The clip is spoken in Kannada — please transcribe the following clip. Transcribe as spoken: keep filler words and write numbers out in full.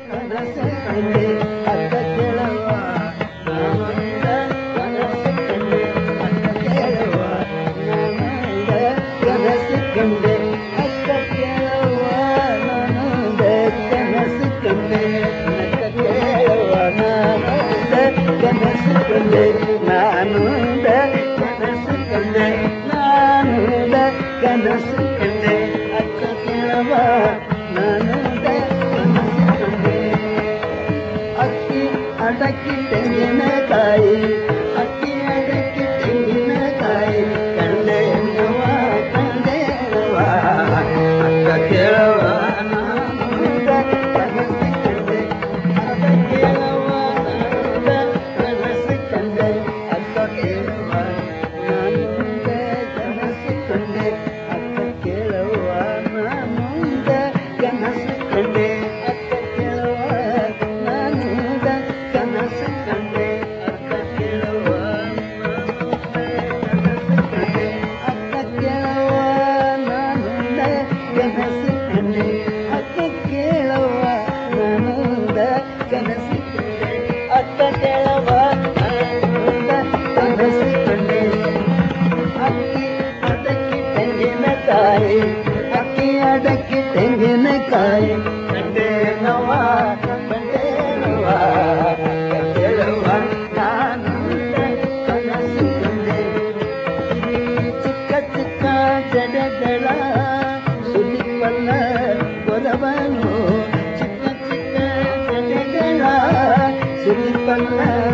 ಕನಸು ಕಂಡೆ ಅಕ್ಕ ಕೇಳವ್ವ ನಾನೊಂದ ಕನಸು ಕಂಡೆ ಅಕ್ಕ ಕೇಳವ್ವ ನಾನೊಂದ ಕನಸು ಕಂಡೆ ಅಕ್ಕ ಕೇಳವ್ವ ನಾನೊಂದ ಕನಸು ಕಂಡೆ ಅಕ್ಕ ಕೇಳವ್ವ ನಾನೊಂದ ಕನಸು ಕಂಡೆ ನಾನೊಂದ ಕನಸು ಕಂಡೆ ನಾನೊಂದ ಕನಸು ಕಂಡೆ ಅಕ್ಕ ಕೇಳವ್ವ ನಾನೊಂದ ಕನಸು ಕಂಡೆ ಅಕ್ಕಿ ಅಡಕ್ಕಿ ತೆಂಗಿನಕಾಯಿ ಅಕ್ಕಿ ಅಡಕ್ಕಿ ತೆಂಗಿನಕಾಯಿ ಕಂಡೆನವ್ವ ಕಂಡೆನವ್ವ ಅಕ್ಕ ಕೇಳವ್ವ ನಾನೊಂದ ಕನಸು ಕಂಡೆ ಅಕ್ಕ ಕೇಳವ್ವ ನಾನೊಂದ ಕನಸು ಕಂಡೆ ಅಕ್ಕ ಕೇಳವ್ವ ನಾನೊಂದ ಕನಸು ಕಂಡೆ ಅಕ್ಕ ಕೇಳವ್ವ ನಾನೊಂದ ಕನಸು ಕಂಡೆ ಅಕ್ಕ ಕೇಳವ್ವ ನಾನೊಂದ ಕನಸು ಕಂಡೆ ಅಕ್ಕ ಕೇಳವ್ವ ನಾನೊಂದ ಕನಸು ಕಂಡೆ ಅಕ್ಕ ಕೇಳವ್ವ ನಾನೊಂದ ಕನಸು ಕಂಡೆ ಅಕ್ಕ ಕೇಳವ್ವ ನಾನೊಂದ ಕನಸು ಕಂಡೆ ಅಕ್ಕಿ ಅಡಕ್ಕಿ ತೆಂಗಿನಕಾಯಿ ಅಕ್ಕಿ ಅಡಕ್ಕಿ ತೆಂಗಿನಕಾಯಿ ಕಂಡೇನವ್ವ ಕಂಡೇನವ್ವ ಅಕ್ಕ ಕೇಳವ್ವ ನಾನೊಂದ ಕನಸು ಕಂಡೆ ಚಿಕ್ಕ ಚಿಕ್ಕ ಜಡಗಳ ಸುಲಿಪಲ್ಲ ಕೊರವನು ಚಿಕ್ಕ ಚಿಕ್ಕ ಜಡಗಳ ಸುಲಿಪಲ್ಲ